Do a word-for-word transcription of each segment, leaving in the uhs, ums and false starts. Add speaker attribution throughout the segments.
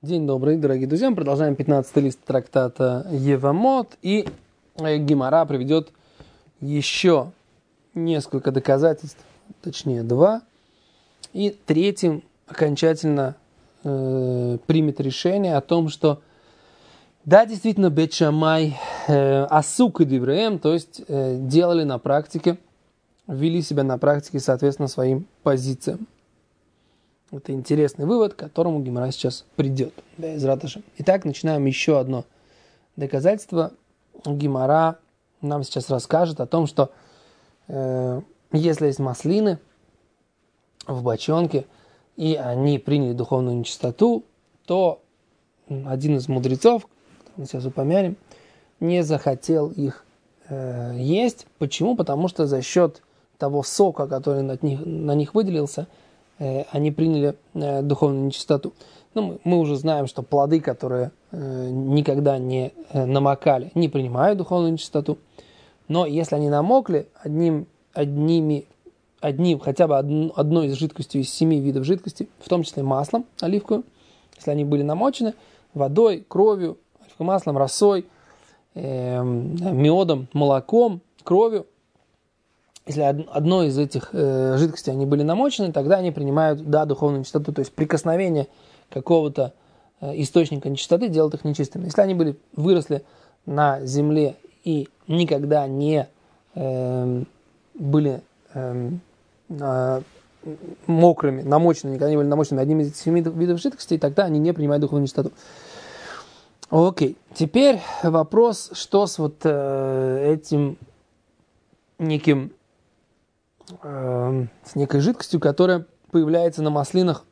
Speaker 1: День добрый, дорогие друзья. Мы продолжаем пятнадцатый лист трактата Евамот. И Гемара приведет еще несколько доказательств, точнее два. И третьим окончательно э, примет решение о том, что да, действительно, Бейт Шамай э, асук и дивреем, то есть э, делали на практике, вели себя на практике соответственно своим позициям. Это интересный вывод, к которому Гемара сейчас придет. Итак, начинаем еще одно доказательство. Гемара нам сейчас расскажет о том, что э, если есть маслины в бочонке, и они приняли духовную нечистоту, то один из мудрецов, мы сейчас упомянем, не захотел их э, есть. Почему? Потому что за счет того сока, который на них, на них выделился, они приняли э, духовную нечистоту. Ну, мы, мы уже знаем, что плоды, которые э, никогда не э, намокали, не принимают духовную нечистоту. Но если они намокли одним, одними, одним, хотя бы одн, одной из жидкостей, из семи видов жидкости, в том числе маслом оливковым, если они были намочены водой, кровью, оливковым маслом, росой, э, медом, молоком, кровью, если одной из этих э, жидкостей они были намочены, тогда они принимают, да, духовную нечистоту, то есть прикосновение какого-то э, источника нечистоты делает их нечистыми. Если они были, выросли на земле и никогда не э, были э, э, мокрыми, намоченными, никогда не были намочены одним из этих семи видов жидкостей, тогда они не принимают духовную нечистоту. Окей, теперь вопрос, что с вот э, этим неким с некой жидкостью, которая появляется на маслинах,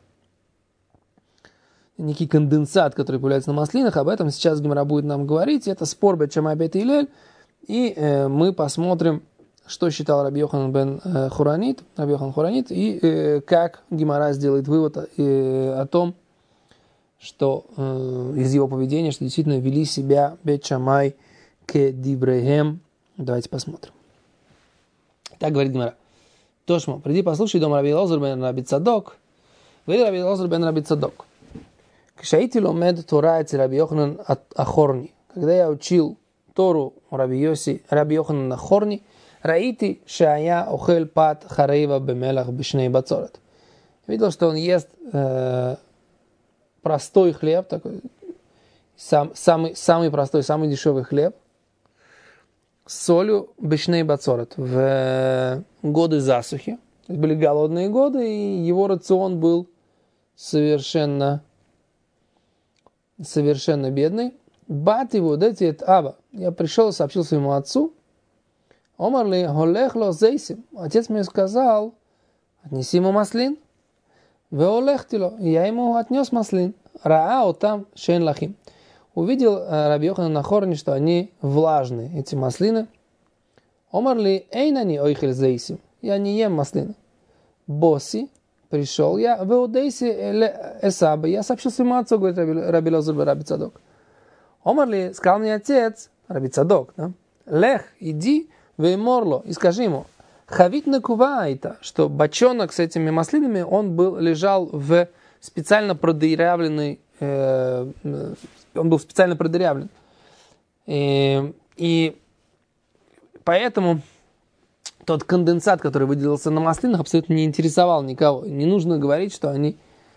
Speaker 1: некий конденсат, который появляется на маслинах. Об этом сейчас Гемара будет нам говорить. Это спор Бейт Шамай Бейт Гилель. И э, мы посмотрим, что считал Раби Йоханан бен э, Хуранит, Раби Йоханан Хуранит, и э, как Гемара сделает вывод э, о том, что э, из его поведения, что действительно вели себя Бейт Шамай ке диврехем. Давайте посмотрим. Так говорит Гемара. Тошмо, приди послушай дом Раби Элазар бен Раби Цадок. Говорит Раби Элазар бен Раби Цадок. Кшаити ломед Тора эци Раби Йоханан Ахорни. Когда я учил Тору Раби Йоси, Раби Йоханан Ахорни, раити шая охел пат хареева бемелах бешней бацорет. Видел, что он ест э, простой хлеб, такой, сам, самый, самый простой, самый дешевый хлеб, с солью бешней бацорет в годы засухи. То есть были голодные годы, и его рацион был совершенно, совершенно бедный. Бат его, дайте это аба. Я пришел и сообщил своему отцу. Омарли холехло зейсим. Отец мне сказал, отнеси ему маслин. Ве олехтило. И я ему отнес маслин. Раа там шейн лахим. Увидел Раби Йоханан Ахорни, что они влажные, эти маслины. Омарли эйнани ойхель зейсим. Я не ем маслины. Боси, пришел я, в Одейси эсаба. Я сообщил своему отцу, говорит Раби Элазар бен Раби Цадок. Омарли, сказал мне отец, Раби Цадок, да? Лех, иди, вейморло, и скажи ему, хавит накувайта, что бочонок с этими маслинами, он был, лежал в специально продырявленной, э, он был специально продырявлен. И, и поэтому тот конденсат, который выделился на маслинах, абсолютно не интересовал никого. Не нужно говорить, что они,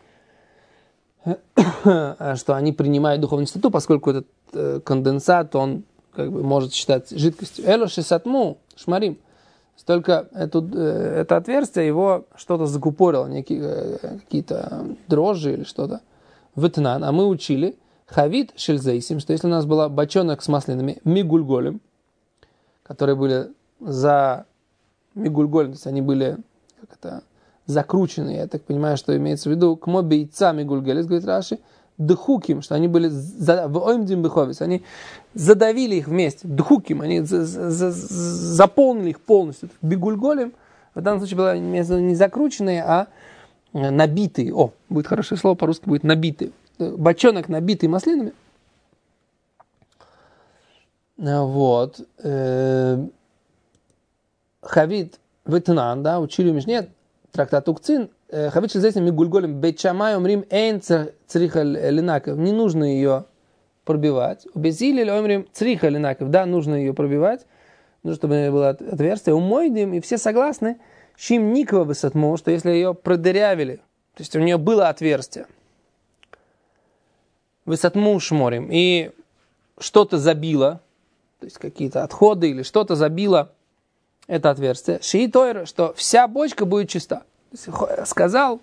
Speaker 1: что они принимают духовную чистоту, поскольку этот конденсат, он как бы может считаться жидкостью. Эло шесатму шмарим. Только это, это отверстие, его что-то закупорило, некие, какие-то дрожжи или что-то. Витнан. А мы учили хавит шельзейсим, что если у нас был бочонок с маслинами мигульголем, которые были за мигульголем, то есть они были как это, закручены, я так понимаю, что имеется в виду, кмо бейца мигульгелес, говорит Раши, дхуким, что они были в оймдим беховис, они задавили их вместе, дхуким, они за, за, заполнили их полностью. Бигульголем в данном случае было не закрученные, а набитые. О, будет хорошее слово, по-русски будет набитые. Бочонок, набитый маслинами. Вот. Хавит Ветнан, да, учили у Мишне, трактат Укцин, Хавит здесь мы гульголем Бейт Шамай умрим эйн цриха линаков. Не нужно ее пробивать. У Бейт Гилель умрим цриха линаков. Да, нужно ее пробивать. Нужно, чтобы было отверстие. У Мойдим, и все согласны, Шим Никова высотму, что если ее продырявили, то есть у нее было отверстие, высотму шморим, и что-то забило, то есть какие-то отходы или что-то забило это отверстие, Шии Тойра, что вся бочка будет чиста. Сказал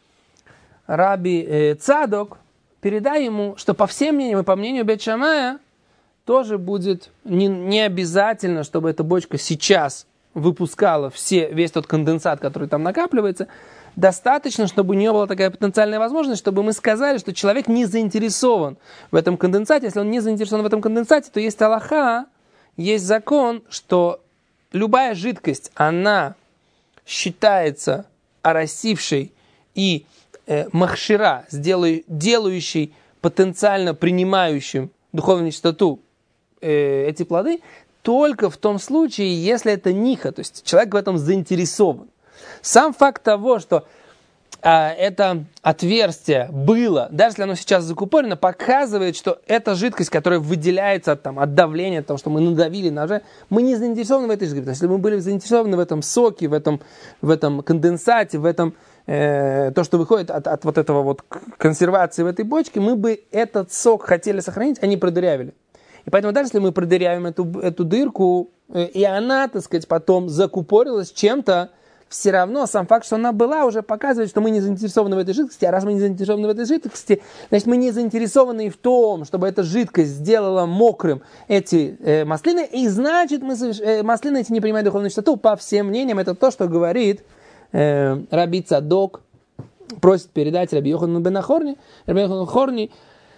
Speaker 1: Раби э, Цадок, передай ему, что по всем мнениям и по мнению Бейт Шамая тоже будет не, не обязательно, чтобы эта бочка сейчас выпускала все, весь тот конденсат, который там накапливается. Достаточно, чтобы у нее была такая потенциальная возможность, чтобы мы сказали, что человек не заинтересован в этом конденсате. Если он не заинтересован в этом конденсате, то есть алаха, есть закон, что любая жидкость, она считается оросившей и э, махшира, сделай, делающей потенциально принимающим духовную чистоту э, эти плоды, только в том случае, если это ниха, то есть человек в этом заинтересован. Сам факт того, что а, это отверстие было, даже если оно сейчас закупорено, показывает, что эта жидкость, которая выделяется от, там, от давления, от того, что мы надавили на, мы не заинтересованы в этой жидкости. Если мы были заинтересованы в этом соке, в этом, в этом конденсате, в этом, э, то, что выходит от, от вот этого вот консервации в этой бочке, мы бы этот сок хотели сохранить, а не продырявили. И поэтому даже если мы продырявим эту, эту дырку, э, и она, так сказать, потом закупорилась чем-то, все равно сам факт, что она была, уже показывает, что мы не заинтересованы в этой жидкости. А раз мы не заинтересованы в этой жидкости, значит, мы не заинтересованы в том, чтобы эта жидкость сделала мокрым эти э, маслины. И значит, мы, э, маслины эти не принимают духовную чистоту. По всем мнениям, это то, что говорит э, Раби Цадок, просит передать Раби Йоханану бен Хорни, Раби Йоханану Хорни,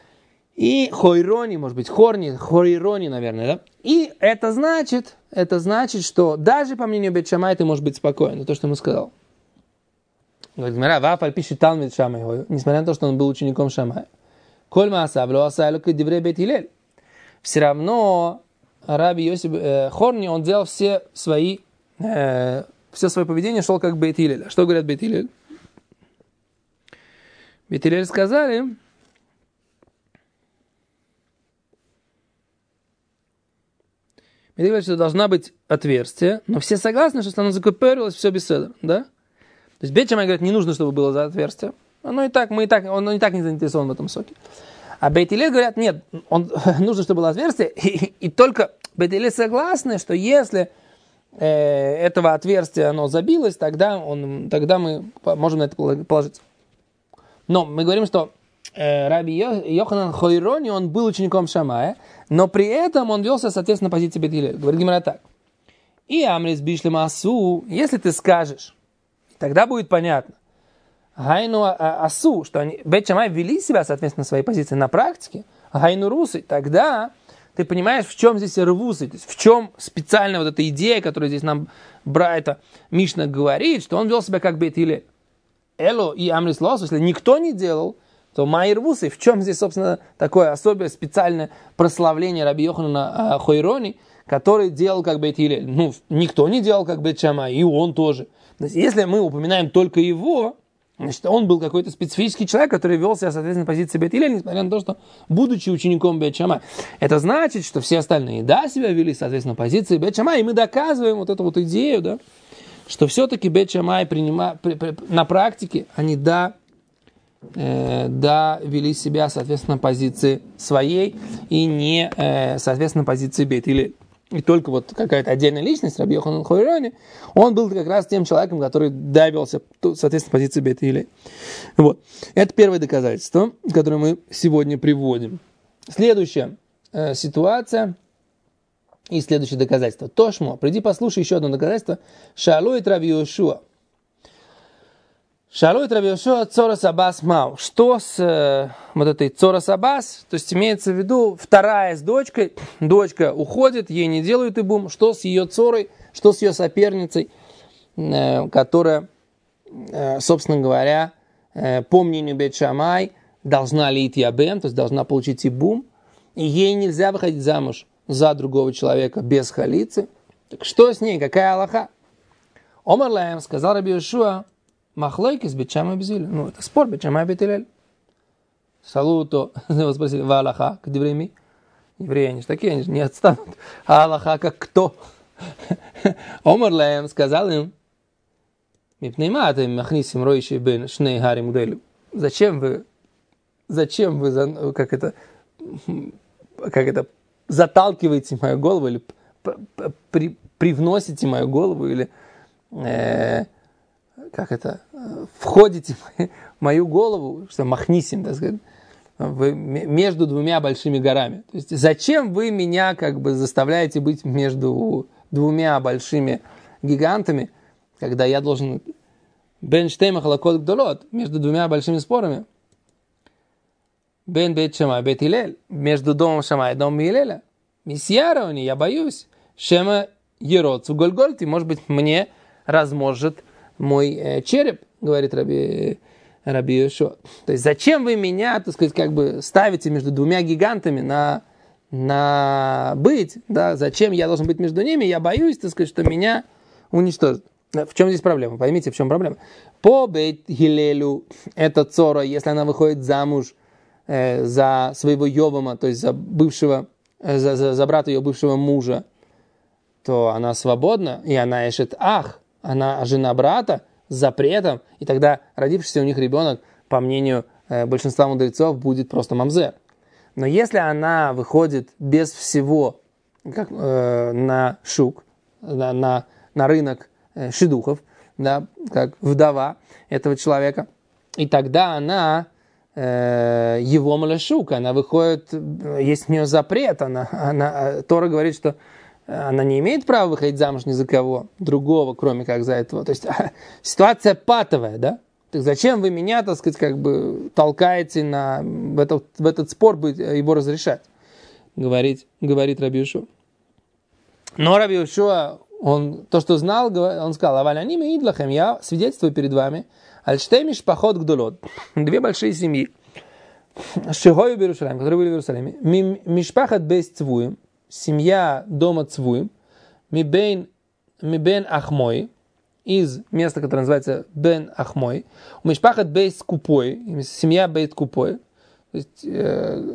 Speaker 1: и Хойрони, может быть, Хорни, Хойрони, наверное, да? И это значит, это значит, что даже по мнению Бейт Шамай ты можешь быть спокоен, то, что ему сказал. Говорит, Вафаль пишет Талмид Шамай, несмотря на то, что он был учеником Шамая. Коль Маасав, Лоасайлу Кедиврей Бейт Гилель. Все равно Раби Йосиф э, Хорни, он делал все свои, э, все свое поведение, шел как Бейт Гилель. Что говорят Бейт Гилель? Бейт Гилель сказали... И говорят, что должна быть отверстие, но все согласны, что если оно закупорилось, все беседа, да? То есть Бейт Шамай говорит, не нужно, чтобы было за отверстие. Оно и так, мы и так, он и так не заинтересован в этом соке. А Бейт Гилель говорят, нет, он, нужно, чтобы было отверстие, и, и только Бейт Гилель согласны, что если э, этого отверстия оно забилось, тогда, он, тогда мы можем на это положиться. Но мы говорим, что Раби Йоханан Хойрони, он был учеником Шамая, но при этом он велся, соответственно, позиции Бейт Гилель. Говорит Гемара так. И Амрис Бишлем Асу, если ты скажешь, тогда будет понятно. Гайну Асу, что они, Бейт Шамай вели себя, соответственно, своей позиции на практике. Гайну Русы, тогда ты понимаешь, в чем здесь рвусы, то есть в чем специально вот эта идея, которую здесь нам Брайта Мишна говорит, что он вел себя как Бейт Гилель. Эло и Амрис Лосу, если никто не делал, то Майрвусы, в чем здесь, собственно, такое особое специальное прославление Раби Йоханана э, Хойрони, который делал как Бейт Гилель. Ну, никто не делал как Бейт Шамай, и он тоже. То есть, если мы упоминаем только его, значит, он был какой-то специфический человек, который вел себя, соответственно, позиции Бейт Гилель, несмотря на то, что, будучи учеником Бейт Шамай. Это значит, что все остальные, да, себя вели, соответственно, позиции Бейт Шамай, и мы доказываем вот эту вот идею, да, что все-таки Бейт Шамай принима, при, при, на практике, они, да, Э, да, вели себя, соответственно, позиции своей и не, э, соответственно, позиции Бейт Гилель. И только вот какая-то отдельная личность, Раби Йоханан Хойрони, он был как раз тем человеком, который добился, соответственно, позиции Бейт Гилель. Вот. Это первое доказательство, которое мы сегодня приводим. Следующая э, ситуация и следующее доказательство. Тошмо, приди послушай еще одно доказательство. Шалует Раби Йошуа. Шалует Раби Йошуа Цорас Абас Мау. Что с э, вот этой Цорас Абас? То есть имеется в виду вторая с дочкой. Дочка уходит, ей не делают ибум. Что с ее Цорой, что с ее соперницей, э, которая, э, собственно говоря, э, по мнению Бейт Шамай, должна лить ябем, то есть должна получить ибум. И ей нельзя выходить замуж за другого человека без халицы. Так что с ней? Какая алаха? Омар Лаем, сказал Раби Йошуа, Махлойкис бет Шамай бет Гилель. Ну, это спор бет Шамай бет Гилель. Салуту, его спросили, ва Аллаха, к евреям. Евреи, они же такие, они же не отстанут. А Аллаха как кто? Омар Лаем сказал им, зачем вы, зачем вы, как это, как это, заталкиваете мою голову, или при, привносите мою голову, или э, как это, входите в мою голову, что махнисим, так сказать, вы, между двумя большими горами. То есть зачем вы меня как бы заставляете быть между двумя большими гигантами, когда я должен бен штейма халакот гдолот, между двумя большими спорами, бен бет Шамай бет Гилель, между домом Шамая и домом Гилеля, мисьярони, я боюсь, шема ероцу гольгольти, может быть, мне разможет мой э, череп, говорит Раби Раби Йошуа. То есть зачем вы меня, так сказать, как бы ставите между двумя гигантами на, на быть, да, зачем я должен быть между ними, я боюсь, так сказать, что меня уничтожат. В чем здесь проблема? Поймите, в чем проблема. По бет Гилелю это цора, если она выходит замуж э, за своего Йовама, то есть за бывшего, э, за, за, за брата ее бывшего мужа, то она свободна, и она эшет ах, она жена брата, с запретом, и тогда родившийся у них ребенок, по мнению э, большинства мудрецов, будет просто мамзер. Но если она выходит без всего как, э, на шук, на, на, на рынок э, шидухов, да, как вдова этого человека, и тогда она э, его малашук, она выходит, есть у нее запрет, она, она, Тора говорит, что она не имеет права выходить замуж ни за кого другого, кроме как за этого. То есть ситуация патовая, да? Так зачем вы меня, так сказать, как бы толкаете на, в, этот, в этот спор быть, его разрешать? Говорит, говорит Раби Йошуа. Но Раби Йошуа, он то, что знал, он сказал, аваляним и идлахем, я свидетельствую перед вами, альштей мишпахот гдолот, две большие семьи, шигою в Иерусалиме, которые были в Иерусалиме, мишпахот бейс цвуем, семья дома Цвуим, мибен, мибен Ахмой, из места, которое называется Бен Ахмой, у Мишпахат Бейт Купой, семья Бейт Купой, то есть э,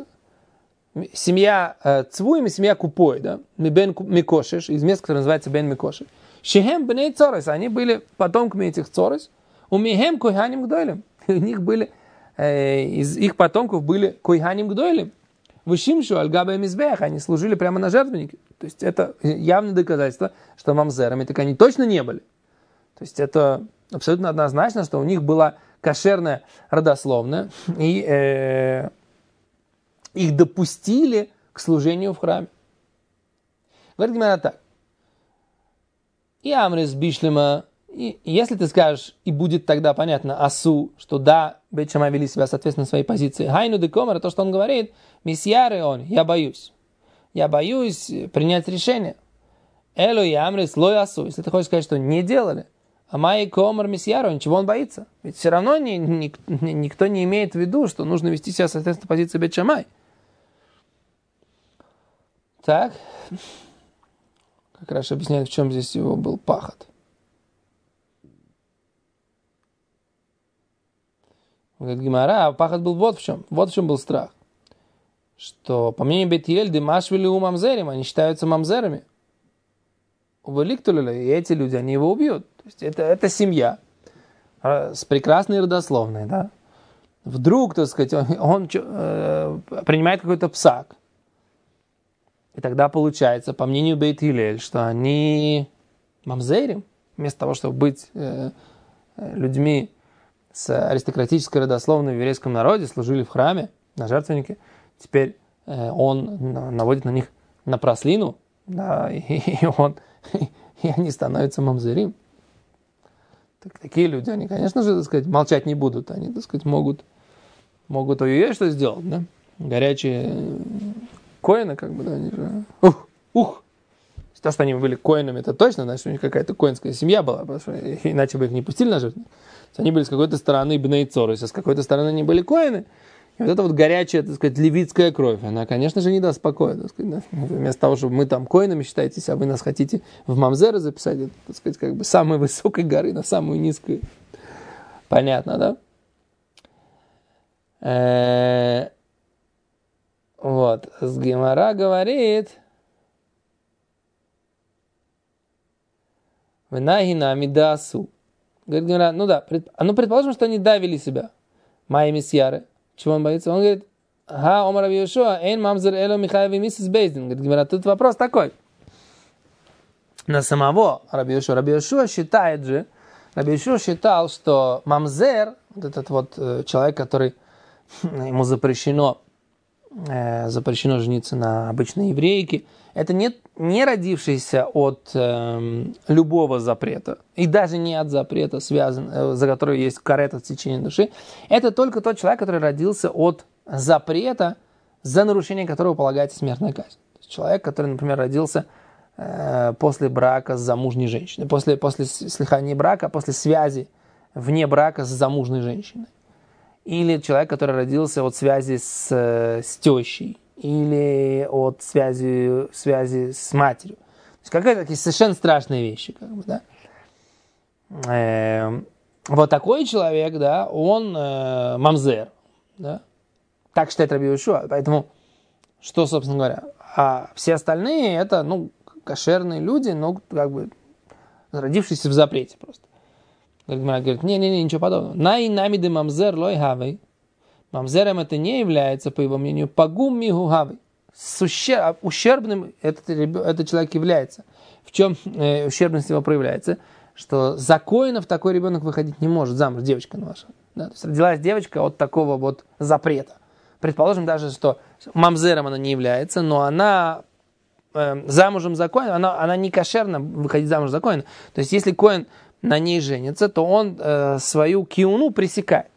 Speaker 1: семья э, Цвуим и семья Купой, да, мибен Микошеш, из места, которое называется Бен Микошеш. Шехем Беней Цорес, они были потомками этих Цорес, у Михем Койханим Гдойлем, у них были, э, из их потомков были Койханим Гдойлем. Вышимшу аль-габа мизбех, они служили прямо на жертвеннике. То есть это явное доказательство, что мамзерами так они точно не были. То есть это абсолютно однозначно, что у них была кошерная родословная, и э, их допустили к служению в храме. Говорит Гемара так. И Амрис Бишлема, и если ты скажешь, и будет тогда понятно Асу, что да, Бейт Шамай вели себя соответственно своей позиции. Хайну де Комара, то, что он говорит, Мисьяры он, я боюсь. Я боюсь принять решение. Эло и Амрис лой Асу, если ты хочешь сказать, что не делали. А Май Комар Мисьяру, чего он боится? Ведь все равно ни, ни, ни, никто не имеет в виду, что нужно вести себя соответственно позиции Бейт Шамай. Так. Как раз объясняет, в чем здесь его был пахот. Говорит Гемара, а пахот был вот в чем. Вот в чем был страх. Что, по мнению Бейт Гилель, дымашвили у мамзерим, они считаются мамзерами. Увеликтулили, и эти люди, они его убьют. То есть это, это семья с прекрасной родословной, да. Вдруг, так сказать, он, он э, принимает какой-то псак. И тогда получается, по мнению Бейт Гилель, что они мамзерим, вместо того, чтобы быть э, людьми с аристократической родословной в еврейском народе, служили в храме, на жертвеннике. Теперь э, он наводит на них напраслину, да, и, и, он, и они становятся мамзерим. Так, такие люди, они, конечно же, так сказать, молчать не будут. Они, так сказать, могут, могут ой-ой-ой что сделать, да? Горячие коины, как бы, да, они же... Ух, ух! То, что они были коинами, это точно, значит, у них какая-то коинская семья была, потому что иначе бы их не пустили на жертву. Они были с какой-то стороны бней цор, а с какой-то стороны они были коины. И вот эта вот горячая, так сказать, левитская кровь, она, конечно же, не даст покоя. Так сказать, да? Вместо того, чтобы мы там коинами считаетесь, а вы нас хотите в мамзеры записать, это, так сказать, как бы с самой высокой горы на самую низкую. Понятно, да? Э, вот. С Гемара говорит... Венахина мидасу. Говорит Гемара, ну да, пред, ну предположим, что они давили себя. Майми сьяры. Чего он боится? Он говорит, ха, омар Раби Йошуа, эйн мамзер эло михаеви миссис Бейздин. Говорит Гемара, тут вопрос такой. На самого Раби Йошуа. Раби Йошуа считает же, Раби Йошуа считал, что мамзер, вот этот вот э, человек, который ему запрещено, э, запрещено жениться на обычной еврейке, это не, не родившийся от э, любого запрета, и даже не от запрета, связан, э, за который есть карет отсечения души. Это только тот человек, который родился от запрета, за нарушение которого полагается смертная казнь. То есть человек, который, например, родился э, после брака с замужней женщиной, после, после слихания брака, после связи вне брака с замужней женщиной. Или человек, который родился от связи с, с тещей, или от связи, связи с матерью. То есть какие-то такие совершенно страшные вещи. Как бы, да? э, вот такой человек, да, он э, мамзер. Да? Так считает Раби Йошуа. Поэтому, что, собственно говоря, а все остальные это, ну, кошерные люди, но как бы родившиеся в запрете просто. Гмара говорит, не-не-не, ничего подобного. Най намиды мамзер лой хавей. Мамзером это не является, по его мнению, пагум мигу хавей. Ущерб, ущербным этот, этот человек является. В чем э, ущербность его проявляется? Что за коинов такой ребенок выходить не может, замуж, девочка ваша. Да? То есть родилась девочка от такого вот запрета. Предположим даже, что мамзером она не является, но она э, замужем за коином, она, она не кошерна выходить замуж за коина. То есть если коин на ней женится, то он э, свою киуну пресекает.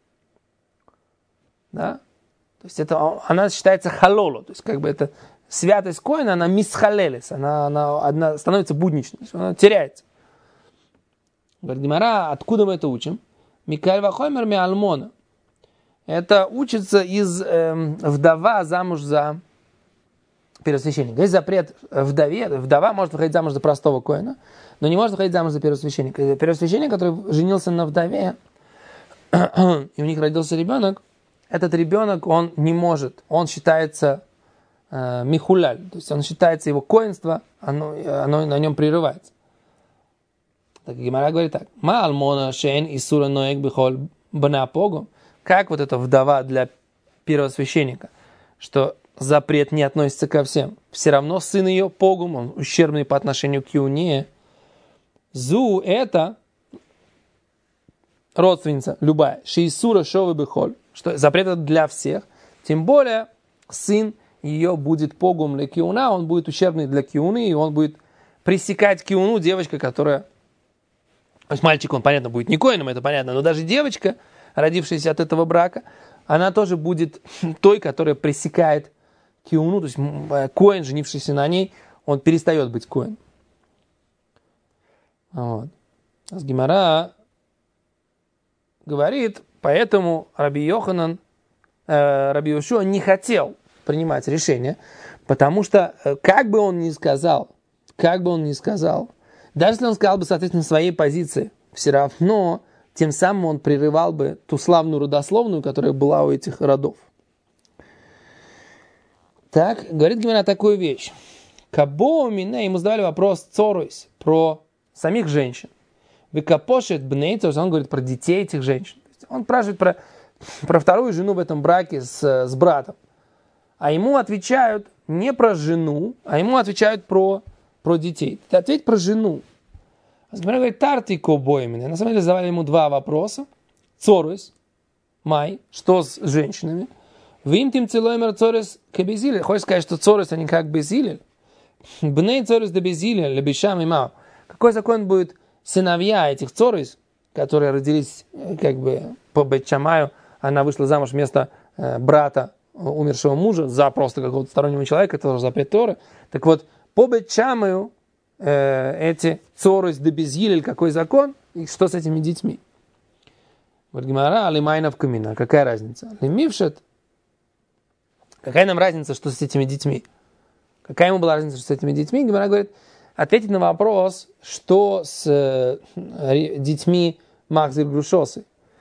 Speaker 1: Да? То есть это, она считается халоло, то есть как бы это святость коина, она мисхалелес, она, она, она становится будничной, она теряется. Говорит Гемара, откуда мы это учим? Микаэль вахоймер ми альмона. Это учится из э, вдова замуж за первосвященника. Есть запрет вдове, вдова может выходить замуж за простого коина, но не может выходить замуж за первосвященника. Первосвященник, который женился на вдове, и у них родился ребенок, этот ребенок, он не может, он считается э, михуляль, то есть он считается, его коинство, оно, оно на нем прерывается. Так Гемара говорит так. Ма альмона шейн исура ноек бихоль бна погу. Как вот эта вдова для первосвященника, что запрет не относится ко всем. Все равно сын ее погум, он ущербный по отношению к юне. Зу это родственница любая. Шейсура шовы бихоль. Что запрет это для всех. Тем более сын ее будет погум для киуна, он будет ущербный для киуны, и он будет пресекать киуну девочка, которая... То есть мальчик, он, понятно, будет не коином, это понятно, но даже девочка, родившаяся от этого брака, она тоже будет той, которая пресекает киуну, то есть коин, женившийся на ней, он перестает быть коин. Вот. С Гемара говорит, поэтому Раби Йоханан, э, Раби Йошуа не хотел принимать решение, потому что, э, как бы он ни сказал, как бы он ни сказал, даже если он сказал бы, соответственно, своей позиции, все равно тем самым он прерывал бы ту славную родословную, которая была у этих родов. Так, говорит Гемара такую вещь. Кабо мине, ему задавали вопрос цорусь, про самих женщин. Векапошет бнейцос, он говорит про детей этих женщин. Он спрашивает про, про вторую жену в этом браке с, с братом. А ему отвечают не про жену, а ему отвечают про, про детей. Ты ответь про жену. А Гемара говорит, тарти кобоимины. На самом деле задавали ему два вопроса. Цорусь, май, что с женщинами? Вим тим целоймер цорис кебезилель. Хочешь сказать, что цорис, они как безилель? Бней цорис да безилель, лебешам и мау. Какой закон будет сыновья этих цорис, которые родились как бы по Бет-Шамаю, она вышла замуж вместо э, брата умершего мужа за просто какого-то стороннего человека, это тоже запрет Торы. Так вот, по Бет-Шамаю э, эти цорис да безилель, какой закон, и что с этими детьми? Говорит Гемара, алимайнов камина, какая разница? Лимившет. Какая нам разница, что с этими детьми? Какая ему была разница, что с этими детьми? Гемара говорит, ответить на вопрос, что с э, детьми Махзир Грушосы.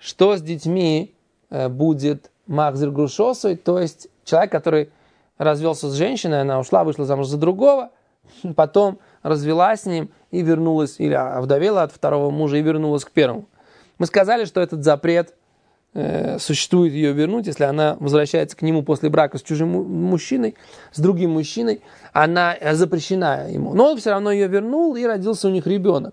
Speaker 1: что с детьми э, будет махзир грушосой, то есть человек, который развелся с женщиной, она ушла, вышла замуж за другого, потом развелась с ним и вернулась, или овдовела от второго мужа и вернулась к первому. Мы сказали, что этот запрет э, существует ее вернуть, если она возвращается к нему после брака с чужим мужчиной, с другим мужчиной, она запрещена ему. Но он все равно ее вернул, и родился у них ребенок.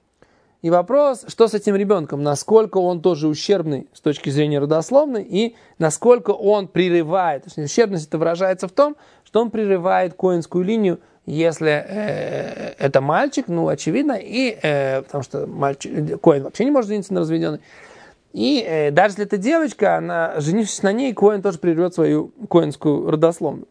Speaker 1: И вопрос, что с этим ребенком, насколько он тоже ущербный с точки зрения родословной, и насколько он прерывает. То есть ущербность это выражается в том, что он прерывает коэнскую линию, если э, это мальчик, ну, очевидно, и, э, потому что мальчик, коэн вообще не может жениться на разведенной. И э, даже если это девочка, она, женившись на ней, коэн тоже прервет свою коэнскую родословную.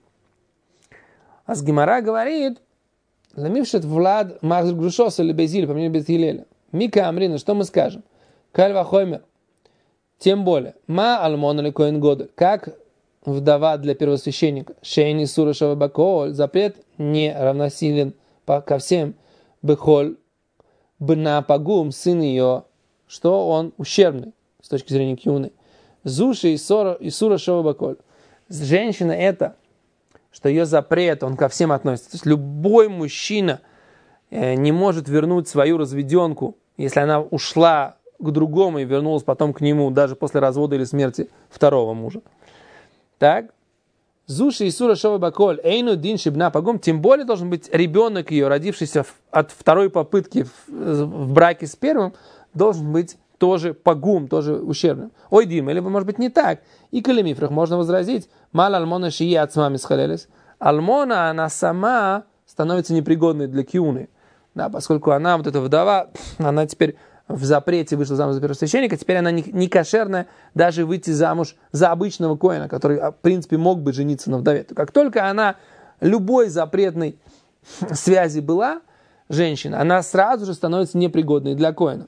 Speaker 1: А с Гемара говорит, ламившет влад махзир грушос или безиль, по мнению Бейт Гилеля. Мика Амрина, что мы скажем? Кальва Хоймер. Тем более, ма альмон или коэн годель, как вдова для первосвященника. Шейни сура шавабаколь, запрет не равносилен ко всем. Бехоль бна пагум, сын ее, что он ущербный с точки зрения кьюны. Зуши и сура шавабаколь. Женщина это, что ее запрет, он ко всем относится. То есть любой мужчина не может вернуть свою разведенку, если она ушла к другому и вернулась потом к нему, даже после развода или смерти второго мужа. Так? Зуши и сура шова баколь, эйну дин шибна пагум, тем более должен быть ребенок ее, родившийся от второй попытки в, в браке с первым, должен быть тоже пагум, тоже ущербным. Ой, Дим, или может быть не так. И калимифрах можно возразить, мал альмона шии от мами схалелес. Альмона, она сама становится непригодной для киуны. Да, поскольку она, вот эта вдова, она теперь в запрете вышла замуж за первосвященника, теперь она не, не кошерная даже выйти замуж за обычного коэна, который, в принципе, мог бы жениться на вдове. Как только она любой запретной связи была, женщина, она сразу же становится непригодной для коэна.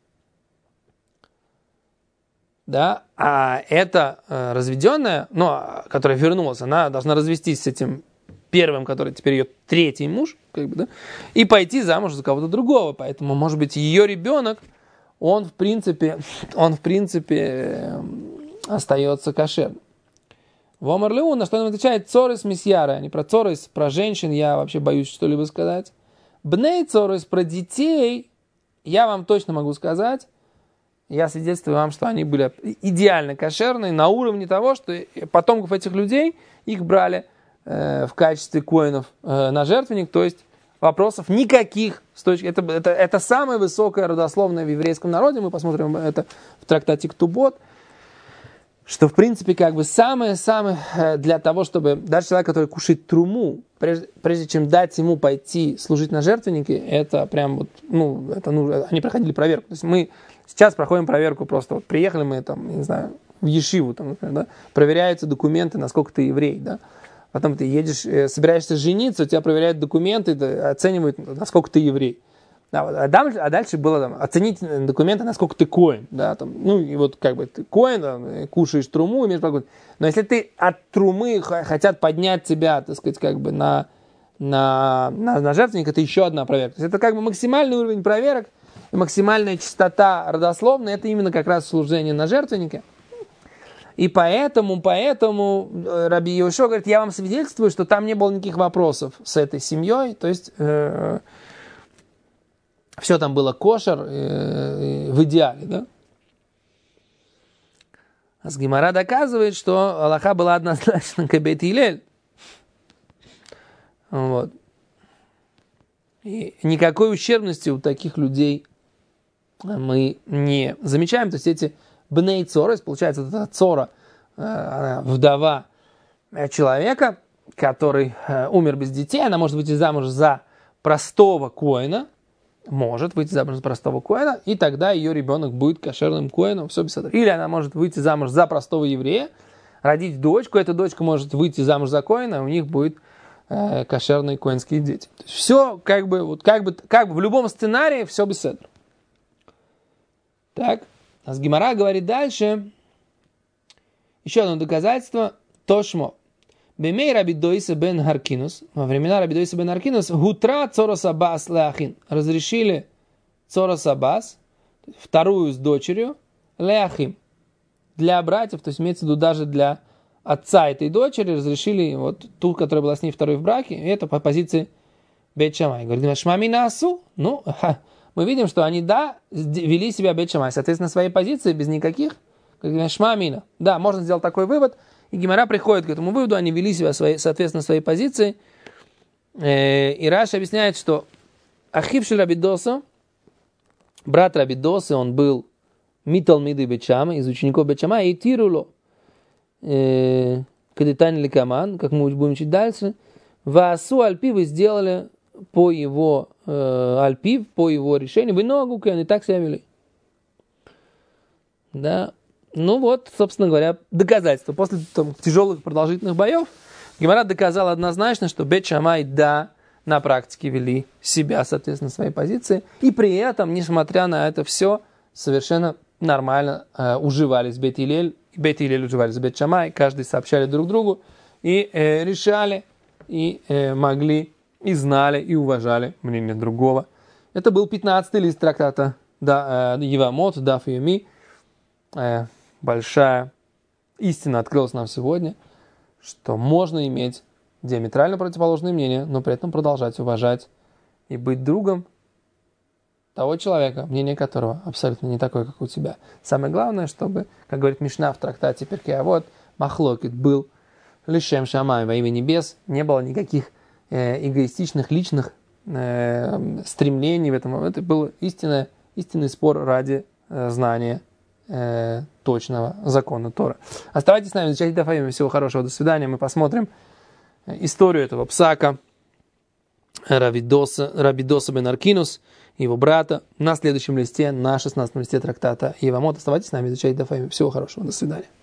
Speaker 1: Да, а эта э, разведенная, ну, которая вернулась, она должна развестись с этим первым, который теперь ее третий муж, как бы, да, и пойти замуж за кого-то другого. Поэтому, может быть, ее ребенок, он в принципе, он в принципе остается кошерным. Вомар Леун, на что он отвечает, цорис мисьяра, не про цорис, про женщин, я вообще боюсь что-либо сказать. Бней цорис, про детей, я вам точно могу сказать, я свидетельствую вам, что они были идеально кошерные, на уровне того, что потомков этих людей, их брали в качестве коинов э, на жертвенник, то есть вопросов никаких. С точки, это, это, это самое высокое родословное в еврейском народе, мы посмотрим это в трактате Ктубот, что в принципе как бы самое-самое э, для того, чтобы даже человек, который кушает труму, прежде, прежде чем дать ему пойти служить на жертвеннике, это прям вот, ну, это, ну, они проходили проверку. То есть мы сейчас проходим проверку просто, вот приехали мы там, не знаю, в Ешиву, там, например, да, проверяются документы, насколько ты еврей, да. Потом ты едешь, собираешься жениться, у тебя проверяют документы, оценивают, насколько ты еврей. Да, а, дальше, а дальше было там, оценить документы, насколько ты коэн. Да, там, ну и вот как бы ты коэн, там, кушаешь труму, имеешь погоду. Но если ты от трумы хотят поднять тебя, так сказать, как бы на, на, на, на жертвенник, это еще одна проверка. То есть это как бы максимальный уровень проверок, и максимальная чистота родословная, это именно как раз служение на жертвеннике. И поэтому, поэтому Раби Йошуа говорит, я вам свидетельствую, что там не было никаких вопросов с этой семьей, то есть э, все там было кошер э, в идеале, да? А с Гемара доказывает, что Аллаха была однозначно к Бейт Гилель. Вот. И никакой ущербности у таких людей мы не замечаем, то есть эти Бней Цорос, получается, это Цора, вдова человека, который умер без детей, она может выйти замуж за простого коэна, может выйти замуж за простого коэна, и тогда ее ребенок будет кошерным коэном, все без этого. Или она может выйти замуж за простого еврея, родить дочку, эта дочка может выйти замуж за коэна, у них будет э, кошерные коэнские дети. То есть все как бы, вот, как бы, как бы в любом сценарии все без этого. Так. А с Гемара говорит дальше, еще одно доказательство, Тошмо. Бемей Раби Дойса бен Харкинус, во времена Раби Дойса бен Харкинус, гутра цорос абас леахин, разрешили цорос абас, вторую с дочерью, леахим, для братьев, то есть имеется в виду даже для отца этой дочери, разрешили вот ту, которая была с ней второй в браке, и это по позиции Бейт Шамай. Говорит, шмами насу, ну, ха, мы видим, что они, да, вели себя Бейт Шамай, соответственно, своей позиции, без никаких, шмамина. Да, можно сделать такой вывод, и Гемара приходит к этому выводу, они вели себя, своей, соответственно, своей позиции. И Раши объясняет, что Ахивши Рабидоса, брат Рабидосы, он был Миталмиды Бейт Шамай, из учеников Бейт Шамай, и Тируло, Кадитани Ликаман, как мы будем чуть дальше, Ваасу Альпи вы сделали по его э, Альпив, по его решению, вы ногу, они так себя вели. Да. Ну вот, собственно говоря, доказательство. После там, тяжелых продолжительных боев Гемара доказал однозначно, что Бейт Шамай, да, на практике вели себя, соответственно, своей позиции, и при этом, несмотря на это все, совершенно нормально э, уживались Бейт Илель, Бейт Илель уживались с Бейт Шамай, каждый сообщали друг другу и э, решали, и э, могли, и знали, и уважали мнение другого. Это был пятнадцатый лист трактата да, э, Евамот, Даф Йоми. Э, большая истина открылась нам сегодня, что можно иметь диаметрально противоположные мнения, но при этом продолжать уважать и быть другом того человека, мнение которого абсолютно не такое, как у тебя. Самое главное, чтобы, как говорит Мишна в трактате Перкей Авот, махлокит был лишем шамай во имя небес, не было никаких э, эгоистичных, личных э, стремлений в этом. Это был истинный, истинный спор ради э, знания э, точного закона Тора. Оставайтесь с нами, изучайте Дафаим. Всего хорошего, до свидания. Мы посмотрим историю этого псака Рабидоса, Рабидоса бен Аркинус, его брата, на следующем листе, на шестнадцатом листе трактата Евамот. Оставайтесь с нами, изучайте Дафаим. Всего хорошего, до свидания.